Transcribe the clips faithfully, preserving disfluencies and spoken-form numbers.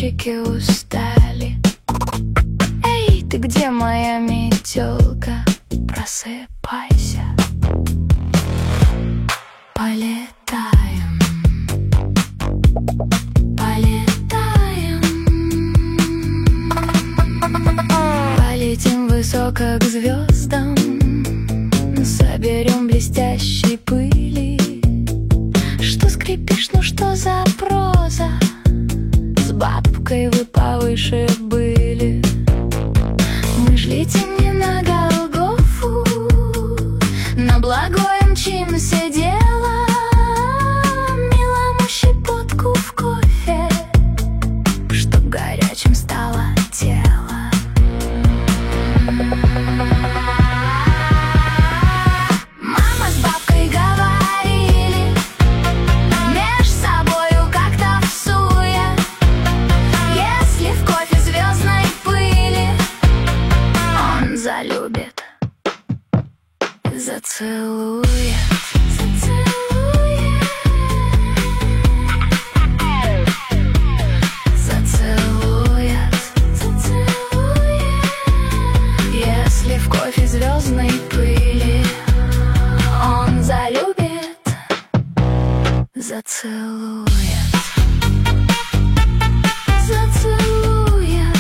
щеки устали. Эй, ты где, моя метелка? Просыпайся. Полетаем, полетаем, полетим высоко к звездам, соберем блестящей пыли. Что скрипишь, ну что за проза? С бабкой вы повыше были. Мы ж летим не на Голгофу, на благое мчимся дело. Милому щепотку в кофе, чтоб горячим стало тело. Мама с бабкой говорили меж собою как-то всуе: если в кофе звездной пыли он залюбит, зацелует, зацелует, зацелует, зацелует. Если в кофе звездной пыли он залюбит, зацелует, зацелует.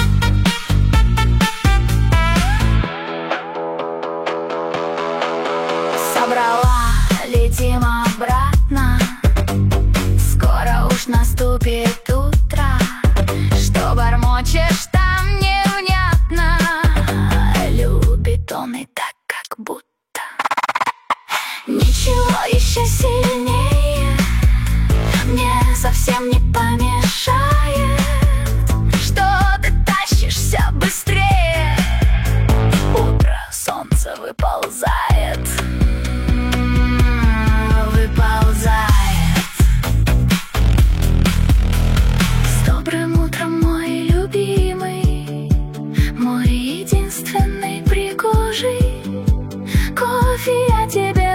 Собрала, летим обратно. Скоро уж наступит утро. Что бормочешь там невнятно? Любит он и так, как будто. Ничего еще сильнее мне совсем не помешает, что ты тащишься быстрее. Утро, солнце выползает, выползает. С добрым утром, мой любимый, мой единственный пригожий. Кофе я тебе